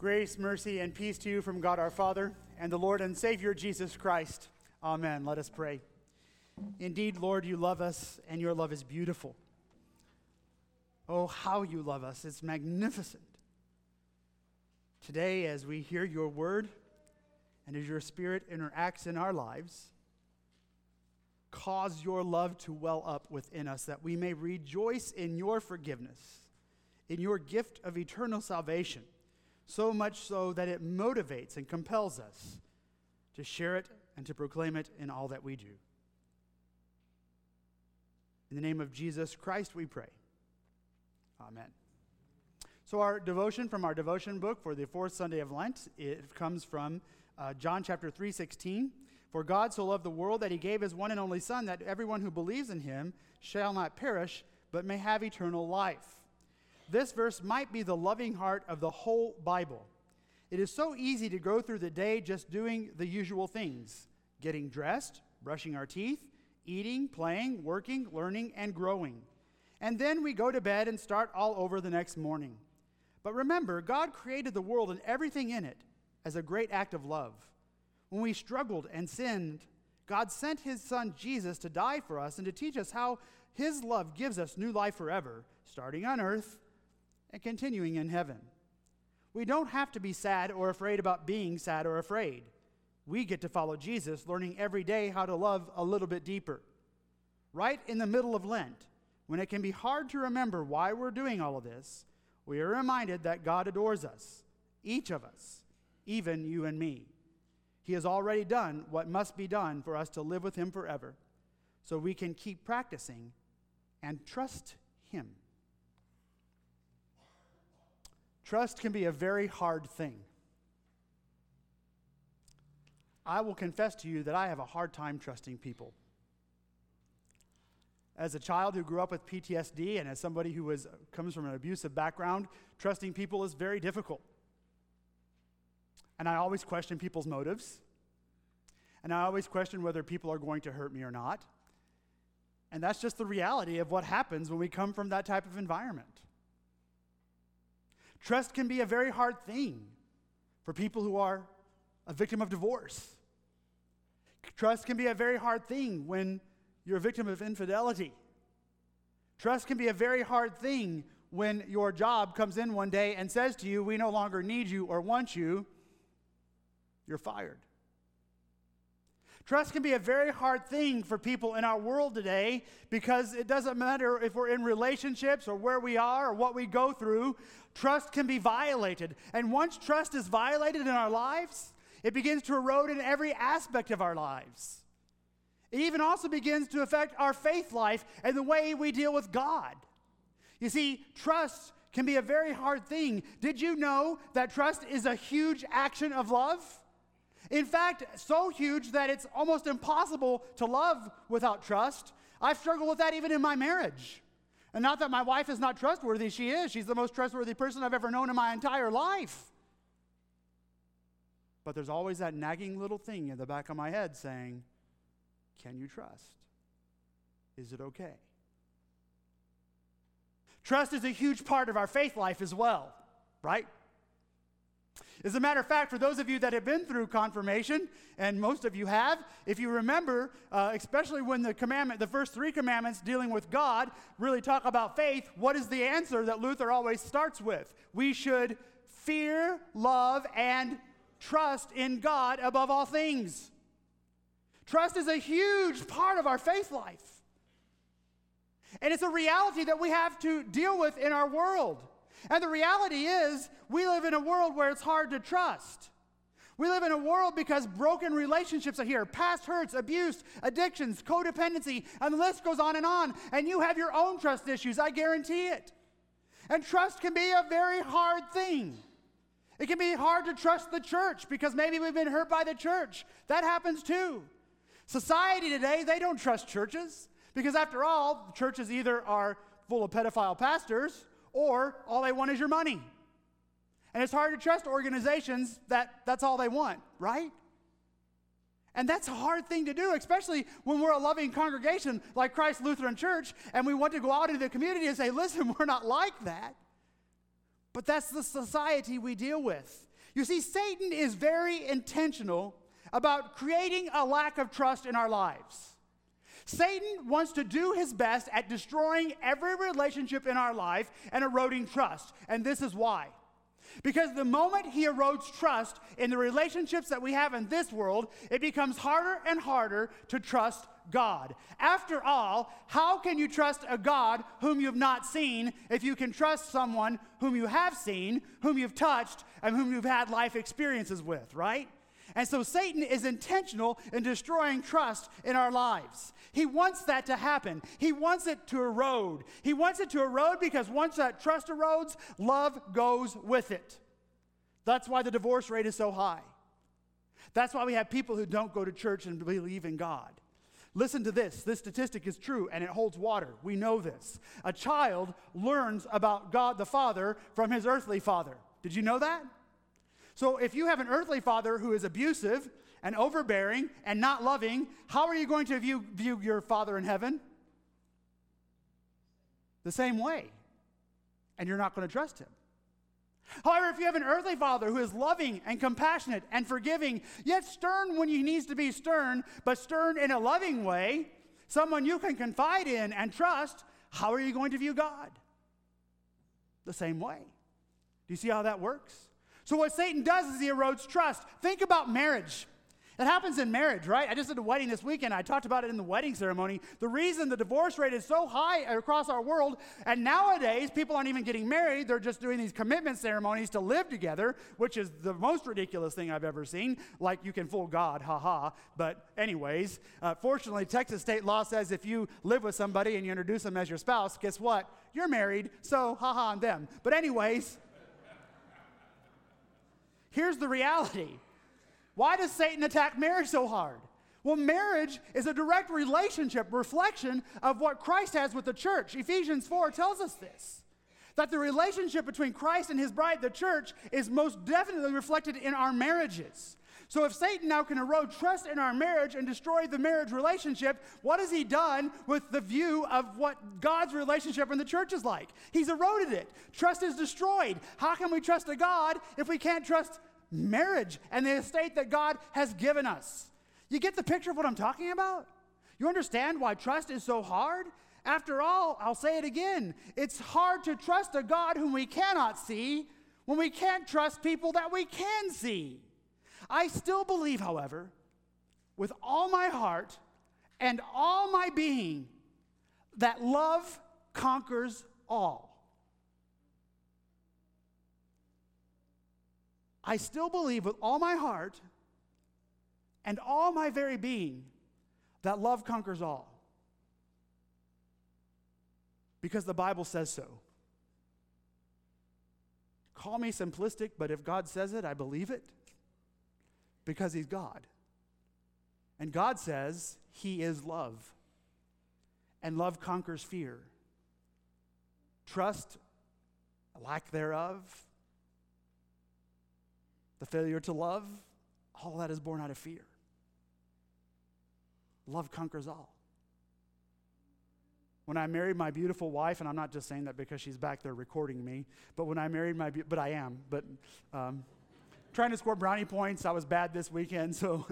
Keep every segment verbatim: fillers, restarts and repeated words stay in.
Grace, mercy, and peace to you from God our Father and the Lord and Savior Jesus Christ. Amen. Let us pray. Indeed, Lord, you love us, and your love is beautiful. Oh, how you love us. It's magnificent. Today, as we hear your word, and as your Spirit interacts in our lives, cause your love to well up within us, that we may rejoice in your forgiveness, in your gift of eternal salvation, so much so that it motivates and compels us to share it and to proclaim it in all that we do. In the name of Jesus Christ we pray. Amen. So our devotion from our devotion book for the fourth Sunday of Lent, it comes from uh, John chapter three sixteen. For God so loved the world that he gave his one and only Son, that everyone who believes in him shall not perish, but may have eternal life. This verse might be the loving heart of the whole Bible. It is so easy to go through the day just doing the usual things: getting dressed, brushing our teeth, eating, playing, working, learning, and growing. And then we go to bed and start all over the next morning. But remember, God created the world and everything in it as a great act of love. When we struggled and sinned, God sent his Son Jesus to die for us and to teach us how his love gives us new life forever, starting on earth and continuing in heaven. We don't have to be sad or afraid about being sad or afraid. We get to follow Jesus, learning every day how to love a little bit deeper. Right in the middle of Lent, when it can be hard to remember why we're doing all of this, we are reminded that God adores us, each of us, even you and me. He has already done what must be done for us to live with him forever, so we can keep practicing and trust him. Trust can be a very hard thing. I will confess to you that I have a hard time trusting people. As a child who grew up with P T S D and as somebody who was, comes from an abusive background, trusting people is very difficult. And I always question people's motives. And I always question whether people are going to hurt me or not. And that's just the reality of what happens when we come from that type of environment. Trust can be a very hard thing for people who are a victim of divorce. Trust can be a very hard thing when you're a victim of infidelity. Trust can be a very hard thing when your job comes in one day and says to you, we no longer need you or want you, you're fired. Trust can be a very hard thing for people in our world today because it doesn't matter if we're in relationships or where we are or what we go through, trust can be violated. And once trust is violated in our lives, it begins to erode in every aspect of our lives. It even also begins to affect our faith life and the way we deal with God. You see, trust can be a very hard thing. Did you know that trust is a huge action of love? In fact, so huge that it's almost impossible to love without trust. I've struggled with that even in my marriage. And not that my wife is not trustworthy, she is. She's the most trustworthy person I've ever known in my entire life. But there's always that nagging little thing in the back of my head saying, can you trust? Is it okay? Trust is a huge part of our faith life as well, right? As a matter of fact, for those of you that have been through confirmation, and most of you have, if you remember, uh, especially when the commandment, the first three commandments dealing with God really talk about faith, what is the answer that Luther always starts with? We should fear, love, and trust in God above all things. Trust is a huge part of our faith life. And it's a reality that we have to deal with in our world. And the reality is, we live in a world where it's hard to trust. We live in a world because broken relationships are here. Past hurts, abuse, addictions, codependency, and the list goes on and on. And you have your own trust issues, I guarantee it. And trust can be a very hard thing. It can be hard to trust the church because maybe we've been hurt by the church. That happens too. Society today, they don't trust churches because after all, churches either are full of pedophile pastors or all they want is your money. And it's hard to trust organizations that that's all they want, right? And that's a hard thing to do, especially when we're a loving congregation like Christ Lutheran Church, and we want to go out into the community and say, listen, we're not like that. But that's the society we deal with. You see, Satan is very intentional about creating a lack of trust in our lives. Satan wants to do his best at destroying every relationship in our life and eroding trust. And this is why. Because the moment he erodes trust in the relationships that we have in this world, it becomes harder and harder to trust God. After all, how can you trust a God whom you've not seen if you can trust someone whom you have seen, whom you've touched, and whom you've had life experiences with, right? And so Satan is intentional in destroying trust in our lives. He wants that to happen. He wants it to erode. He wants it to erode because once that trust erodes, love goes with it. That's why the divorce rate is so high. That's why we have people who don't go to church and believe in God. Listen to this. This statistic is true, and it holds water. We know this. A child learns about God the Father from his earthly father. Did you know that? So if you have an earthly father who is abusive and overbearing and not loving, how are you going to view, view your Father in heaven? The same way. And you're not going to trust him. However, if you have an earthly father who is loving and compassionate and forgiving, yet stern when he needs to be stern, but stern in a loving way, someone you can confide in and trust, how are you going to view God? The same way. Do you see how that works? So what Satan does is he erodes trust. Think about marriage. It happens in marriage, right? I just did a wedding this weekend. I talked about it in the wedding ceremony. The reason the divorce rate is so high across our world, and nowadays people aren't even getting married. They're just doing these commitment ceremonies to live together, which is the most ridiculous thing I've ever seen. Like you can fool God, haha. But anyways, uh, fortunately, Texas state law says if you live with somebody and you introduce them as your spouse, guess what? You're married, so haha on them. But anyways, here's the reality. Why does Satan attack marriage so hard? Well, marriage is a direct relationship, reflection of what Christ has with the church. Ephesians four tells us this, that the relationship between Christ and his bride, the church, is most definitely reflected in our marriages. So if Satan now can erode trust in our marriage and destroy the marriage relationship, what has he done with the view of what God's relationship in the church is like? He's eroded it. Trust is destroyed. How can we trust a God if we can't trust marriage and the estate that God has given us? You get the picture of what I'm talking about? You understand why trust is so hard? After all, I'll say it again, it's hard to trust a God whom we cannot see when we can't trust people that we can see. I still believe, however, with all my heart and all my being, that love conquers all. I still believe with all my heart and all my very being that love conquers all. Because the Bible says so. Call me simplistic, but if God says it, I believe it. Because he's God. And God says he is love. And love conquers fear. Trust, lack thereof, the failure to love, all that is born out of fear. Love conquers all. When I married my beautiful wife, and I'm not just saying that because she's back there recording me, but when I married my, be- but I am, but um, trying to score brownie points, I was bad this weekend, so.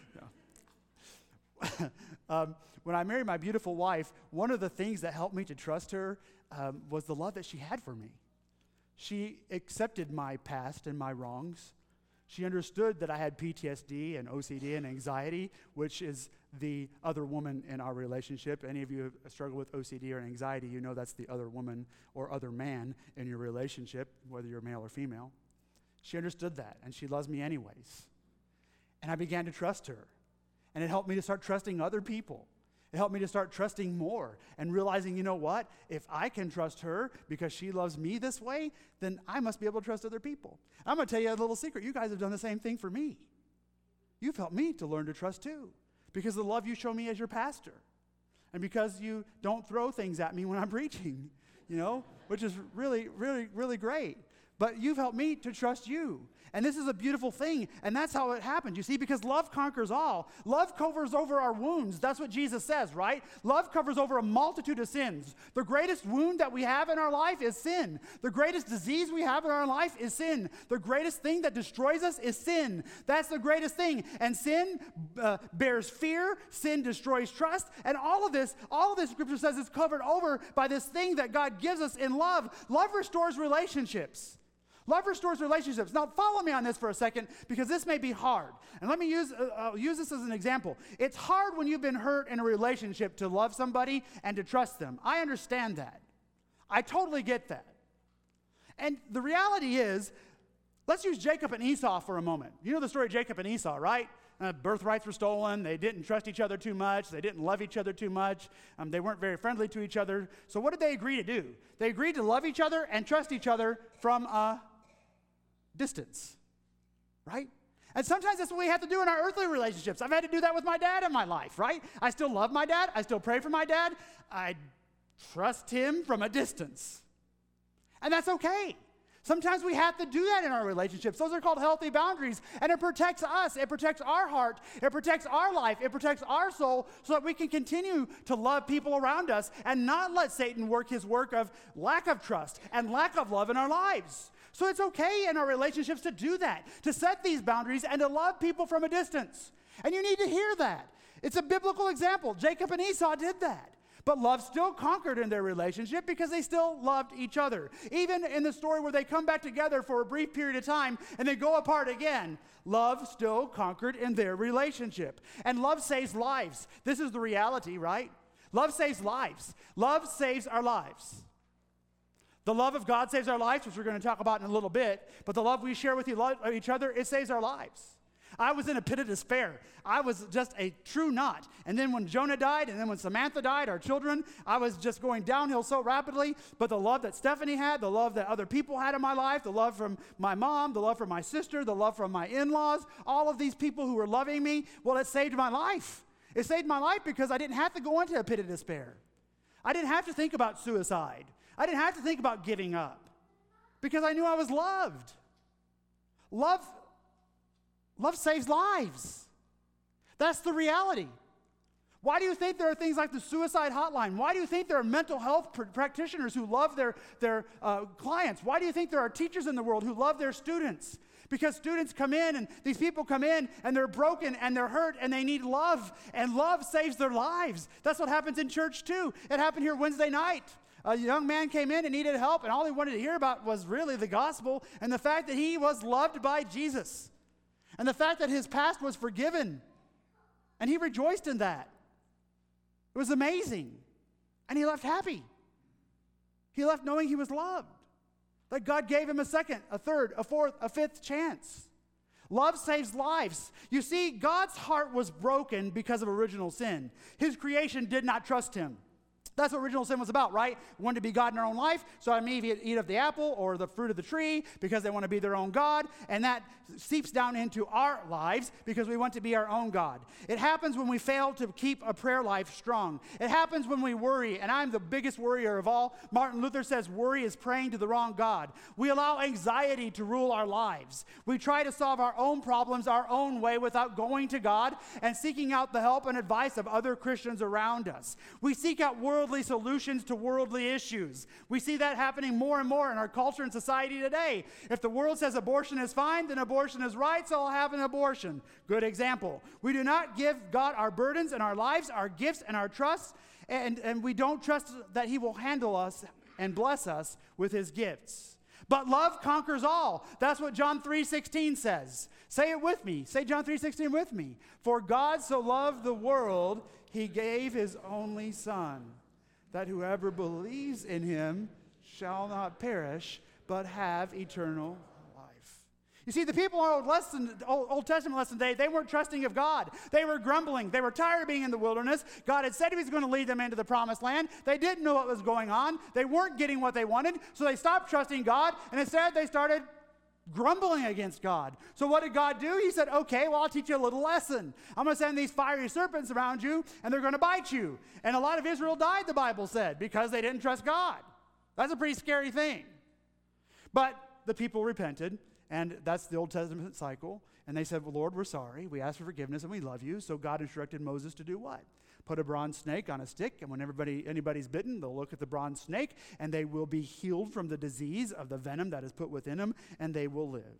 um, when I married my beautiful wife, one of the things that helped me to trust her um, was the love that she had for me. She accepted my past and my wrongs. She understood that I had P T S D and O C D and anxiety, which is the other woman in our relationship. Any of you who struggle with O C D or anxiety, you know that's the other woman or other man in your relationship, whether you're male or female. She understood that, and she loves me anyways. And I began to trust her. And it helped me to start trusting other people. It helped me to start trusting more and realizing, you know what? If I can trust her because she loves me this way, then I must be able to trust other people. I'm going to tell you a little secret. You guys have done the same thing for me. You've helped me to learn to trust too because of the love you show me as your pastor and because you don't throw things at me when I'm preaching, you know, which is really, really, really great. but you've helped me to trust you. And this is a beautiful thing, and that's how it happened, you see, because love conquers all. Love covers over our wounds. That's what Jesus says, right? Love covers over a multitude of sins. The greatest wound that we have in our life is sin. The greatest disease we have in our life is sin. The greatest thing that destroys us is sin. That's the greatest thing. And sin uh, bears fear. Sin destroys trust. And all of this, all of this Scripture says is covered over by this thing that God gives us in love. Love restores relationships. Love restores relationships. Now, follow me on this for a second, because this may be hard. And let me use, uh, I'll use this as an example. It's hard when you've been hurt in a relationship to love somebody and to trust them. I understand that. I totally get that. And the reality is, let's use Jacob and Esau for a moment. You know the story of Jacob and Esau, right? Uh, birthrights were stolen. They didn't trust each other too much. They didn't love each other too much. Um, they weren't very friendly to each other. So what did they agree to do? They agreed to love each other and trust each other from a distance, right? And sometimes that's what we have to do in our earthly relationships. I've had to do that with my dad in my life, right? I still love my dad. I still pray for my dad. I trust him from a distance. And that's okay. Sometimes we have to do that in our relationships. Those are called healthy boundaries, and it protects us. It protects our heart. It protects our life. It protects our soul so that we can continue to love people around us and not let Satan work his work of lack of trust and lack of love in our lives. So it's okay in our relationships to do that, to set these boundaries and to love people from a distance. And you need to hear that. It's a biblical example. Jacob and Esau did that. But love still conquered in their relationship because they still loved each other. Even in the story where they come back together for a brief period of time and they go apart again, love still conquered in their relationship. And love saves lives. This is the reality, right? Love saves lives. Love saves our lives. The love of God saves our lives, which we're going to talk about in a little bit, but the love we share with each other, it saves our lives. I was in a pit of despair. I was just a true knot. And then when Jonah died, and then when Samantha died, our children, I was just going downhill so rapidly. But the love that Stephanie had, the love that other people had in my life, the love from my mom, the love from my sister, the love from my in-laws, all of these people who were loving me, well, it saved my life. It saved my life because I didn't have to go into a pit of despair. I didn't have to think about suicide. I didn't have to think about giving up because I knew I was loved. Love, love saves lives. That's the reality. Why do you think there are things like the suicide hotline? Why do you think there are mental health pr- practitioners who love their, their uh, clients? Why do you think there are teachers in the world who love their students? Because students come in and these people come in and they're broken and they're hurt and they need love, and love saves their lives. That's what happens in church too. It happened here Wednesday night. A young man came in and needed help, and all he wanted to hear about was really the gospel and the fact that he was loved by Jesus and the fact that his past was forgiven, and he rejoiced in that. It was amazing, and he left happy. He left knowing he was loved, that God gave him a second, a third, a fourth, a fifth chance. Love saves lives. You see, God's heart was broken because of original sin. His creation did not trust him. That's what original sin was about, right? We wanted to be God in our own life, so Adam and Eve eat of the apple or the fruit of the tree because they want to be their own God, and that seeps down into our lives because we want to be our own God. It happens when we fail to keep a prayer life strong. It happens when we worry, and I'm the biggest worrier of all. Martin Luther says worry is praying to the wrong God. We allow anxiety to rule our lives. We try to solve our own problems our own way without going to God and seeking out the help and advice of other Christians around us. We seek out worldly solutions to worldly issues. We see that happening more and more in our culture and society today. If the world says abortion is fine, then abortion is right, so I'll have an abortion. Good example. We do not give God our burdens and our lives, our gifts and our trusts, and, and we don't trust that he will handle us and bless us with his gifts. But love conquers all. That's what John three sixteen says. Say it with me. Say John three sixteen with me. For God so loved the world, he gave his only son, that whoever believes in him shall not perish, but have eternal life. You see, the people in Old, lesson, Old, Old Testament lesson day, they weren't trusting of God. They were grumbling. They were tired of being in the wilderness. God had said he was going to lead them into the promised land. They didn't know what was going on. They weren't getting what they wanted, so they stopped trusting God, and instead they started grumbling against God. So what did God do? He said, okay, well, I'll teach you a little lesson. I'm going to send these fiery serpents around you, and they're going to bite you. And a lot of Israel died, the Bible said, because they didn't trust God. That's a pretty scary thing. But the people repented, and that's the Old Testament cycle. And they said, well, Lord, we're sorry. We ask for forgiveness, and we love you. So God instructed Moses to do what? Put a bronze snake on a stick, and when everybody anybody's bitten, they'll look at the bronze snake, and they will be healed from the disease of the venom that is put within them, and they will live.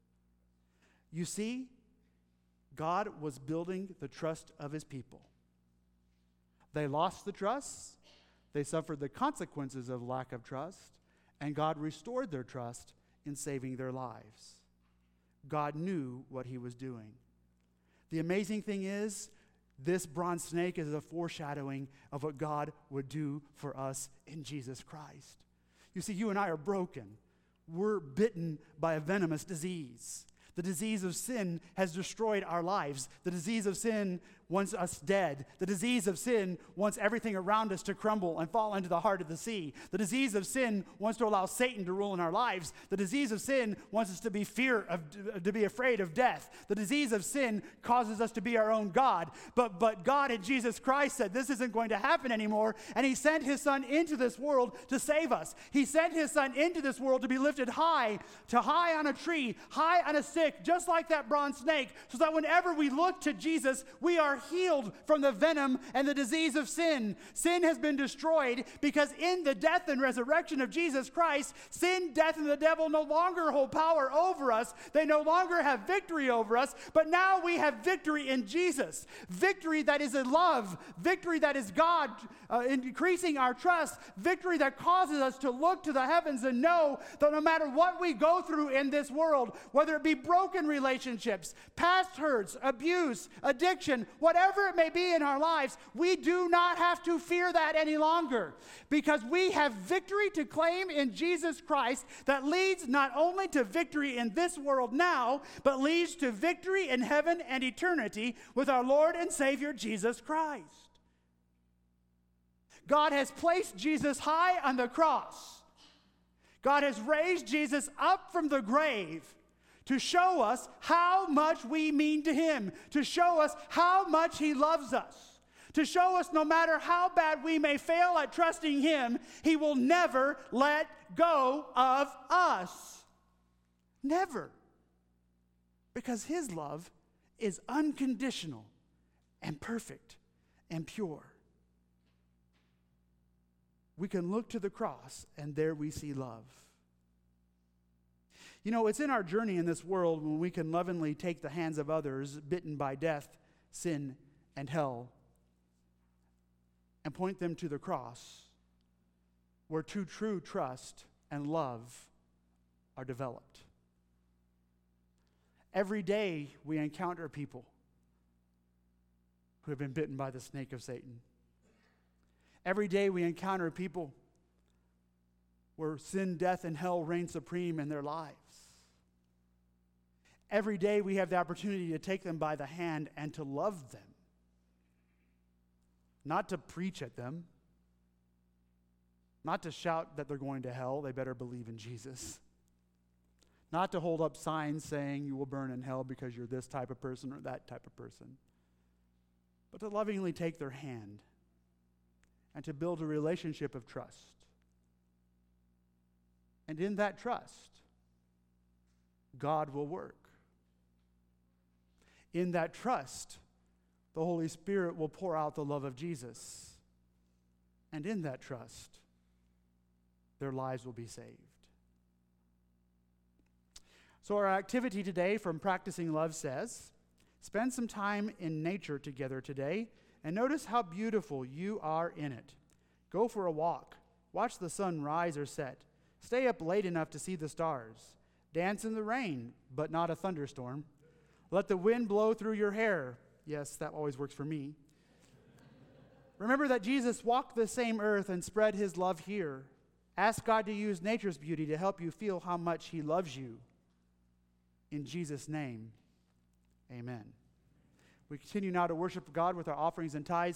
You see, God was building the trust of his people. They lost the trust. They suffered the consequences of lack of trust, and God restored their trust in saving their lives. God knew what he was doing. The amazing thing is, this bronze snake is a foreshadowing of what God would do for us in Jesus Christ. You see, you and I are broken. We're bitten by a venomous disease. The disease of sin has destroyed our lives. The disease of sin wants us dead. The disease of sin wants everything around us to crumble and fall into the heart of the sea. The disease of sin wants to allow Satan to rule in our lives. The disease of sin wants us to be fear of, to be afraid of death. The disease of sin causes us to be our own God. But, but God in Jesus Christ said this isn't going to happen anymore, and he sent his son into this world to save us. He sent his son into this world to be lifted high, to high on a tree, high on a stick, just like that bronze snake, so that whenever we look to Jesus, we are healed from the venom and the disease of sin. Sin has been destroyed because in the death and resurrection of Jesus Christ, sin, death, and the devil no longer hold power over us. They no longer have victory over us, but now we have victory in Jesus. Victory that is in love. Victory that is God uh, increasing our trust. Victory that causes us to look to the heavens and know that no matter what we go through in this world, whether it be broken relationships, past hurts, abuse, addiction, whatever it may be in our lives, we do not have to fear that any longer, because we have victory to claim in Jesus Christ that leads not only to victory in this world now, but leads to victory in heaven and eternity with our Lord and Savior Jesus Christ. God has placed Jesus high on the cross. God has raised Jesus up from the grave to show us how much we mean to him, to show us how much he loves us, to show us no matter how bad we may fail at trusting him, he will never let go of us. Never. Because his love is unconditional and perfect and pure. We can look to the cross, and there we see love. You know, it's in our journey in this world when we can lovingly take the hands of others bitten by death, sin, and hell and point them to the cross, where true, true trust and love are developed. Every day we encounter people who have been bitten by the snake of Satan. Every day we encounter people where sin, death, and hell reign supreme in their lives. Every day we have the opportunity to take them by the hand and to love them. Not to preach at them. Not to shout that they're going to hell, they better believe in Jesus. Not to hold up signs saying you will burn in hell because you're this type of person or that type of person. But to lovingly take their hand and to build a relationship of trust. And in that trust, God will work. In that trust, the Holy Spirit will pour out the love of Jesus. And in that trust, their lives will be saved. So our activity today from Practicing Love says, spend some time in nature together today and notice how beautiful you are in it. Go for a walk. Watch the sun rise or set. Stay up late enough to see the stars. Dance in the rain, but not a thunderstorm. Let the wind blow through your hair. Yes, that always works for me. Remember that Jesus walked the same earth and spread his love here. Ask God to use nature's beauty to help you feel how much he loves you. In Jesus' name, amen. We continue now to worship God with our offerings and tithes.